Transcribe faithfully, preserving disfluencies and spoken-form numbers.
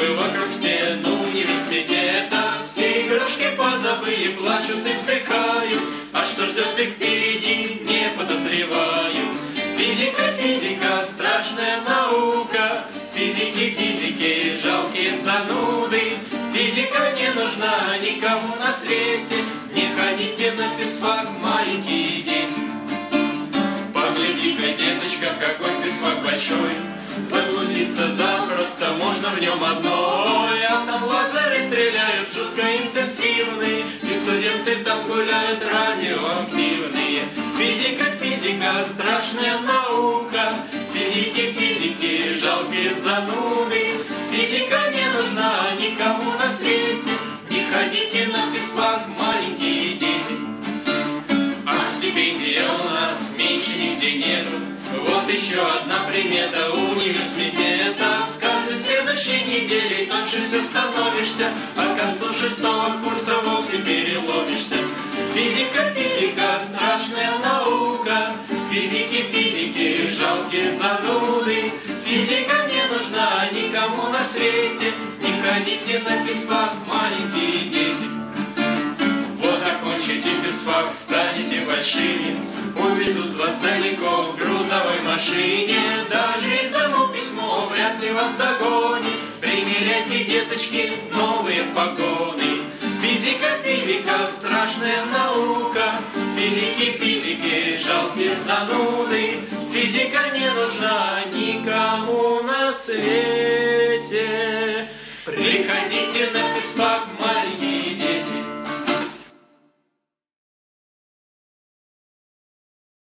бы вокруг стен университета. Все игрушки позабыли, плачут и вздыхают. А что ждет их впереди, не подозревают. Физика, физика, страшная наука. Физики, физики, жалкие зануды. Физика не нужна никому на свете. Не ходите на физфак, маленькие дети. Погляди-ка, деточка, какой физфак большой. Заблудиться запросто можно в нем одной. А там лазеры стреляют жутко интенсивные. И студенты там гуляют радиоактивные. Физика, физика, страшная наука. Физики, физики, жалкие зануды. Физика не нужна никому на свете. Не ходите на физфак, маленькие дети. А стипендия у нас меньше нигде нету. Вот еще одна примета университета. С каждой следующей неделей тоньше все становишься, а к концу шестого курса вовсе переломишься. Физика, физика, страшная наука. Физики, физики, жалкие зануды. Физика не нужна никому на свете. Не ходите на физфак, маленькие дети. Вот окончите физфак, станете большими. Увезут вас далеко в грузовой машине. Даже и само письмо вряд ли вас догонит. Примеряйте, деточки, новые погоны. Физика, физика, страшная наука. Физики, физики, жалкие зануды. Физика не нужна никому на свете. Приходите на физфак,